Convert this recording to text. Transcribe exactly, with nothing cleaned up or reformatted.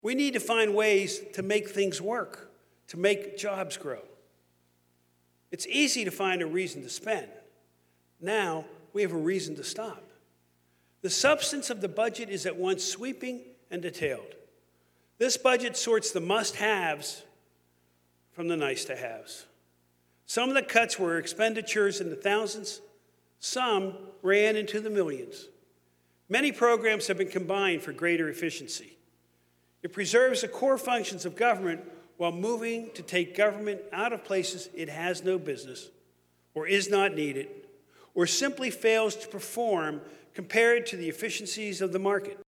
We need to find ways to make things work, to make jobs grow. It's easy to find a reason to spend. Now we have a reason to stop. The substance of the budget is at once sweeping and detailed. This budget sorts the must-haves from the nice-to-haves. Some of the cuts were expenditures in the thousands. Some ran into the millions. Many programs have been combined for greater efficiency. It preserves the core functions of government while moving to take government out of places it has no business, or is not needed, or simply fails to perform compared to the efficiencies of the market.